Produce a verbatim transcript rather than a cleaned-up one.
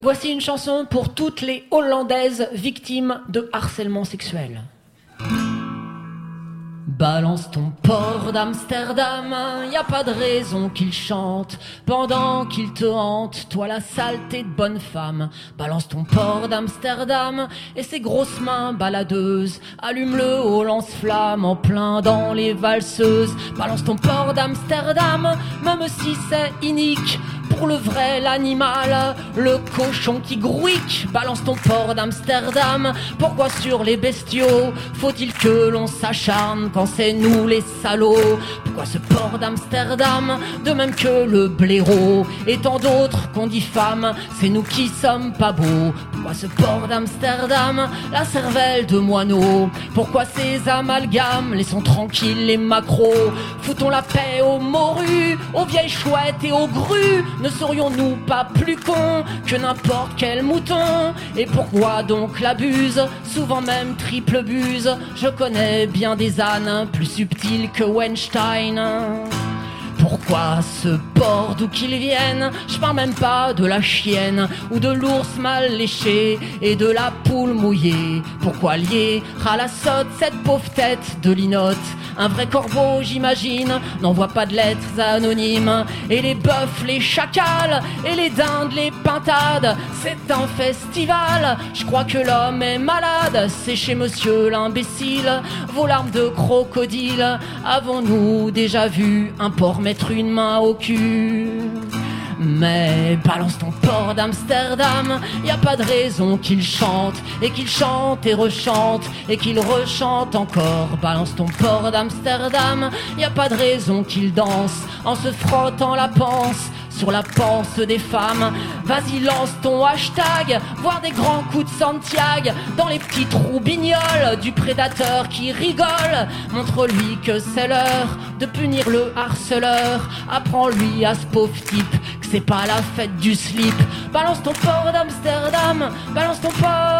Voici une chanson pour toutes les Hollandaises victimes de harcèlement sexuel. Balance ton port d'Amsterdam, y a pas de raison qu'il chante pendant qu'il te hante, toi la saleté de bonne femme. Balance ton port d'Amsterdam et ses grosses mains baladeuses, allume-le au lance-flamme en plein dans les valseuses. Balance ton port d'Amsterdam, même si c'est inique pour le vrai, l'animal, le cochon qui grouique. Balance ton port d'Amsterdam. Pourquoi sur les bestiaux faut-il que l'on s'acharne quand c'est nous les salauds? Pourquoi ce port d'Amsterdam, de même que le blaireau et tant d'autres qu'on diffame, c'est nous qui sommes pas beaux? Pourquoi ce port d'Amsterdam, la cervelle de moineau? Pourquoi ces amalgames, laissons tranquilles les macros? Foutons la paix aux morues, aux vieilles chouettes et aux grues. Ne serions-nous pas plus cons que n'importe quel mouton? Et pourquoi donc la buse, souvent même triple buse? Je connais bien des ânes plus subtils que Weinstein. Pourquoi ce porc d'où qu'il vienne? Je parle même pas de la chienne ou de l'ours mal léché et de la poule mouillée. Pourquoi lier à la sotte cette pauvre tête de linotte? Un vrai corbeau, j'imagine, n'envoie pas de lettres anonymes. Et les bœufs, les chacals, et les dindes, les pintades, c'est un festival. Je crois que l'homme est malade, c'est chez monsieur l'imbécile. Vos larmes de crocodile, avons-nous déjà vu un porc mettre une main au cul? Mais balance ton port d'Amsterdam, y a pas de raison qu'il chante, et qu'il chante et rechante, et qu'il rechante encore. Balance ton port d'Amsterdam, y a pas de raison qu'il danse, en se frottant la panse sur la panse des femmes. Vas-y, lance ton hashtag, voir des grands coups de Santiago dans les petits trous bignoles du prédateur qui rigole. Montre-lui que c'est l'heure de punir le harceleur. Apprends-lui à ce pauvre type que c'est pas la fête du slip. Balance ton port d'Amsterdam, balance ton port